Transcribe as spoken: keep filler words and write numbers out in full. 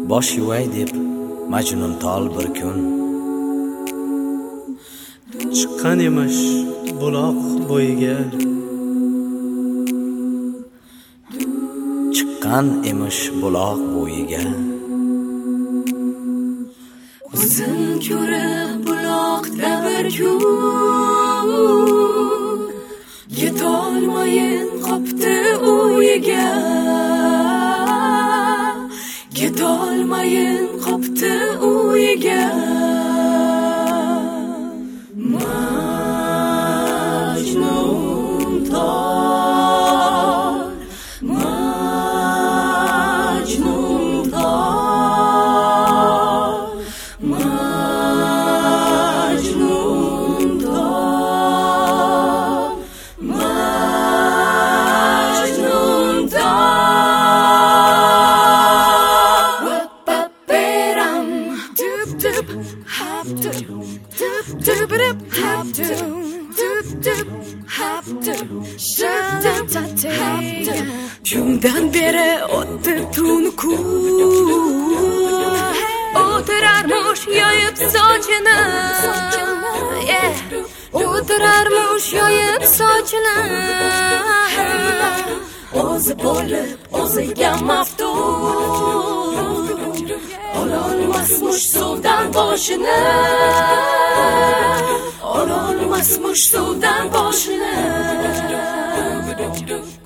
bosh yuvay deb Majnun tol bir kun chiqqan emish buloq bo'yiga, chiqqan emish buloq bo'yiga. O'zin ko'rib buloqda bir kun yetolmayin qopti uyiga, yetolmayin qopti uyiga. Majnun tol, Majnun tol, Majnun tol, Majnun tol. Wap-a-beram, doop-doop, hop-doop, doop-doop, hop-doop. Shundan beri o'tdi tun kun, o'tirarmish yoyib sochini, o'tirarmish yoyib sochini. O'zi bo'lib o'ziga maftun, ololmasmish suvdan boshini, ololmasmish suvdan boshini.